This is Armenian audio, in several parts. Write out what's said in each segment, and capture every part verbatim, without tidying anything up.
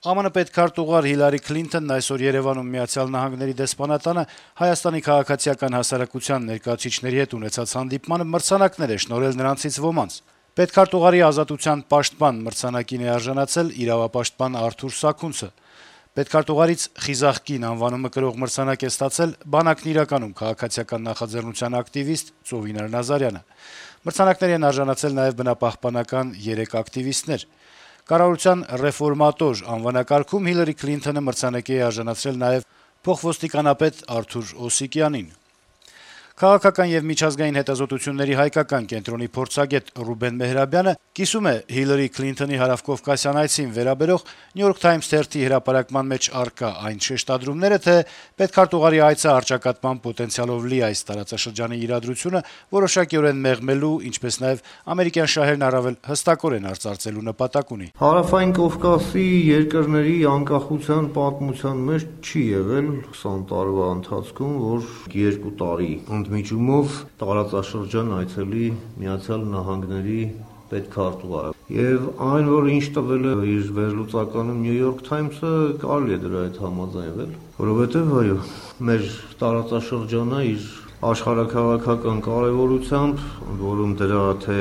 ԱՄՆ պետքարտուղար Հիլարի Քլինթոնն այսօր Երեւանում Միացյալ Նահանգների դեսպանատանը Հայաստանի քաղաքացիական հասարակության ներկայացուցիչների հետ ունեցած հանդիպմանը մրցանակներ է շնորհել նրանցից ոմանց։ Պետքարտուղարի ազատության պաշտպան մրցանակին է արժանացել իրավապաշտպան Արթուր Սաքունցը։ Պետքարտուղարից խիզախ կին անվանումը կրող մրցանակ է ստացել բանակն իրականում քաղաքացիական նախաձեռնության ակտիվիստ Ծովինար Նազարյանը։ Մրցանակների են արժանացել նաեւ բնապահպանական երեք ակտիվիստներ։ Կառավարության ռեֆորմատոր անվանակարգում Հիլարի Քլինթոնը մրցանակի է արժանացրել նաեւ փոխոստիկանապետ Արթուր Օսիկյանին։ Քաղաքական եւ միջազգային հետազոտությունների հայկական կենտրոնի փորձագետ Ռուբեն Մեհրաբյանը կիսում է Հիլարի Քլինթոնի հարավկովկասյան այցին վերաբերող New York Times թերթի հրապարակման մեջ առկա այն շեշտադրումները, թե պետքարտուղարի այցը առճակատման պոտենցիալով լի այս տարածաշրջանի իրադրությունը որոշակիորեն մեղմելու, ինչպես նաեւ ամերիկյան շահերն առավել հստակորեն արծարծելու նպատակ ունի։ Հարավային Կովկասի երկրների անկախության պատմության մեջ չի եղել քսան տարվա ընթացքում, որ երկու տարի ընդմիջումով տարածաշրջան այցելի Միացյալ Նահանգների պետքարտուղարը։ Եվ այն, որ ինչ տվել է իր վերլուծականում New York Times-ը, կարելի է դրա հետ համաձայնվել, որովհետև այո, մեր տարածաշրջանը իր աշխարհաքաղաքական կարևորությամբ, որում դրա թե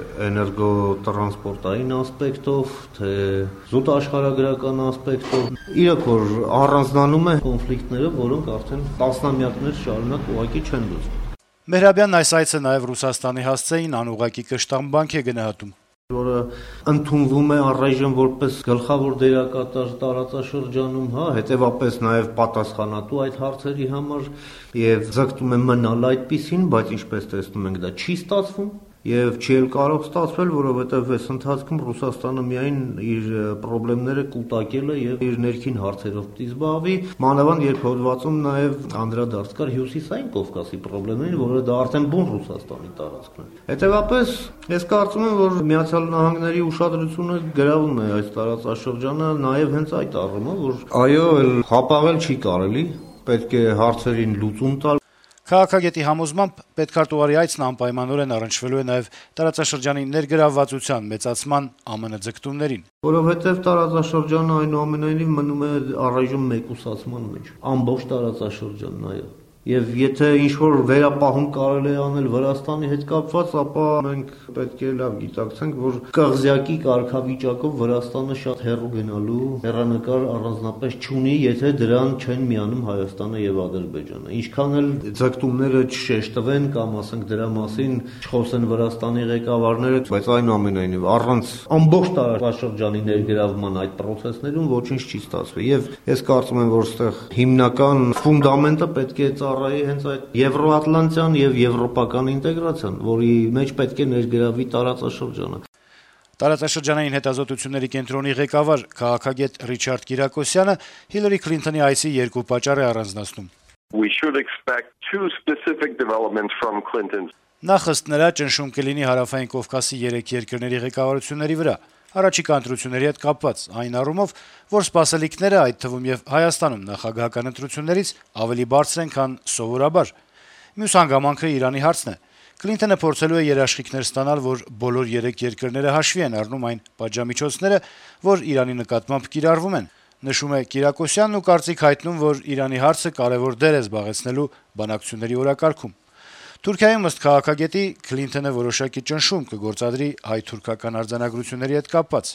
էներգոտրանսպորտային ասպեկտով, թե զուտ աշխարհագրական ասպեկտով, իրոք որ առանձնանում է կոնֆլիկտները, որոնք արդեն տասնամյակներ շարունակ ուղղակի չեն լուծվում։ Մեհրաբյանն այս այցը նաեւ Ռուսաստանի հասցեին անուղղակի կշտամբանք է գնահատում, որը ընդունվում է առայժմ որպես գլխավոր դերակատար տարածաշրջանում, հա, հետեւապես նաեւ պատասխանատու այդ հարցերի համար եւ ձգտում է մնալ այդպիսին, բայց ինչպես տեսնում ենք դա չի ստացվում եւ չի էլ կարող ստացվել, որովհետեւ այս ընթացքում Ռուսաստանը միայն իր խնդիրները կուտակել է եւ իր ներքին հարցերով պիտի զբաղվի, մանավանդ երբ հոդվածում նաեւ անդրադարձ կար հյուսիսային Կովկասի խնդիրներին, որը դա արդեն բուն Ռուսաստանի տարածքն է։ Հետեւապես ես կարծում եմ, որ Միացյալ Նահանգների ուշադրությունը գրավում է այս տարածաշրջանը նաեւ հենց այդ առումով, որ այո, հապաղել չի կարելի, պետք է հարցերին լուծում տալ։ Քաղաքագետի համոզմամբ պետքարտուղարի այցն անպայմանորեն առնչվելու է նաեւ տարածաշրջանի ներգրավվածության մեծացման ԱՄՆ ձգտումներին։ Որովհետեւ տարածաշրջանը այնուամենայնիվ մնում է առայժմ մեկուսացման մեջ։ Ամբողջ տարածաշրջանն, այո։ Եվ եթե ինչ-որ վերապահում կարելի է անել Վրաստանի հետ կապված, ապա մենք պետք է լավ գիտակցենք, որ կղզյակի կարգավիճակով Վրաստանը շատ հեռու գնալու հեռանկար առանձնապես չունի, եթե դրան չեն միանում Հայաստանը եւ Ադրբեջանը։ Ինչքան էլ ձգտումները չշեշտվեն կամ ասենք դրա մասին չխոսեն Վրաստանի ղեկավարները, բայց այնուամենայնիվ առանց ամբողջ տարածաշրջանի ներգրավման այդ process-ներում ոչինչ չի ստացվի։ Եվ ես կարծում եմ, որ այստեղ հիմնական ֆունդամենտը պետք է առայի հենց այդ եվրոատլանտյան եւ եվրոպական ինտեգրացիան, որի մեջ պետք է ներգրավվի տարածաշրջանը։ Տարածաշրջանային հետազոտությունների կենտրոնի ղեկավար քաղաքագետ Ռիչարդ Կիրակոսյանը Հիլարի Քլինթոնի այցի երկու պատճառ է առանձնացնում։ We should expect two specific developments from Clinton. Նախ ըստ նրա ճնշում կլինի հարավային Կովկասի երեք երկրների ղեկավարությունների վրա, առաջիկա ընտրությունների հետ կապված, այն առումով, որ սպասելիքները, այդ թվում եւ Հայաստանում նախագահական ընտրություններից ավելի բարձր են, քան սովորաբար։ Մյուս հանգամանքը Իրանի հարցն է։ Քլինթոնը փորձելու է երաշխիքներ ստանալ, որ բոլոր երեք երկրները հաշվի են առնում այն պատժամիջոցները, որ Իրանի նկատմամբ կիրառվում են, նշում է Կիրակոսյանն ու կարծիք հայտնում, որ Իրանի հարցը կարեւոր դեր է զբաղեցնելու բանակցությունների օրակարգում։ Թուրքիայում ըստ քաղաքագետի Քլինթոնը որոշակի ճնշում կգործադրի հայ-թուրքական արձանագրությունների հետ կապված։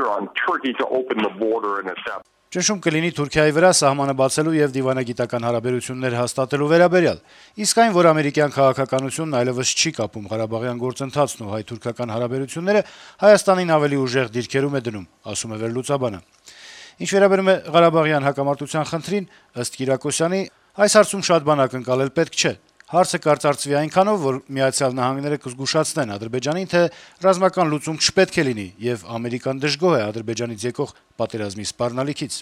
Ճնշում կլինի Թուրքիայի վրա սահմանը բացելու եւ դիվանագիտական հարաբերություններ հաստատելու վերաբերյալ, իսկ այն, որ ամերիկյան քաղաքականությունն այլևս չի կապում Ղարաբաղյան գործընթացն ու հայ-թուրքական հարաբերությունները, Հայաստանին ավելի ուժեղ դիրքերում է դնում, ասում է վերլուծաբանը։ Ինչ վերաբերում է Ղարաբաղյան հակամարտության խնդրին, ըստ Կիրակոսյանի, այս հարցում շատ բան ակնկալել պետք չէ։ Հարցը կարծարծվի այնքանով, որ Միացյալ Նահանգները կզգուշացնեն Ադրբեջանին, թե ռազմական լուծում չպետք է լինի եւ Ամերիկան դժգոհ է Ադրբեջանից եկող պատերազմի սպառնալիքից։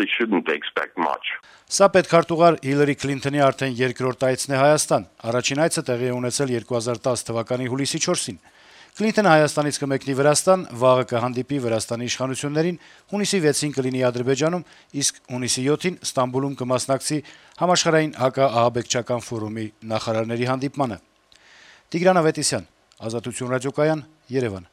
Սա պետքարտուղար Հիլարի Քլինթոնի արդեն երկրորդ այցն է Հայաստան։ Առաջին այցը տեղի է ունեցել երկու հազար տասը թվականի հուլիսի չորսին։ Քլինթոնը Հայաստանից կմեկնի Վրաստան, վաղը կհանդիպի Վրաստանի իշխանություններին, հունիսի վեցին կլինի Ադրբեջանում, իսկ հունիսի յոթին Ստամբուլում կմասնակցի համաշխարհային հակաահաբեկչական ֆորումի նախարարների հանդիպմանը։ Տիգրան Ավետիսյան, Ազատություն ռադիոկայան, Երևան։